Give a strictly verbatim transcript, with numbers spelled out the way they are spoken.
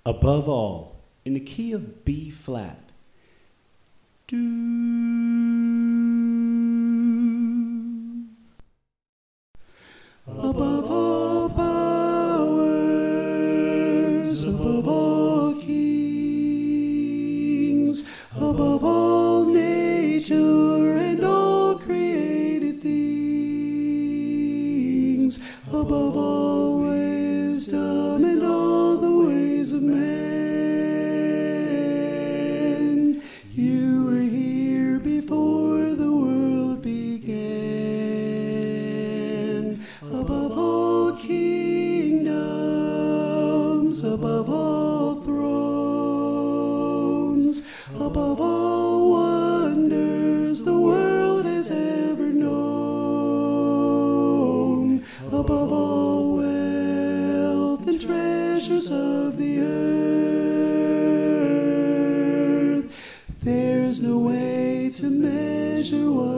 Above all, in the key of B flat. Do. Above all powers, above all kings, above all nature and all created things, above all wisdom and all the ways of man, you were here before the world began. Above all kingdoms, above all thrones, above all wonders the world has ever known, above all wealth and treasures of the earth, there's no way to measure what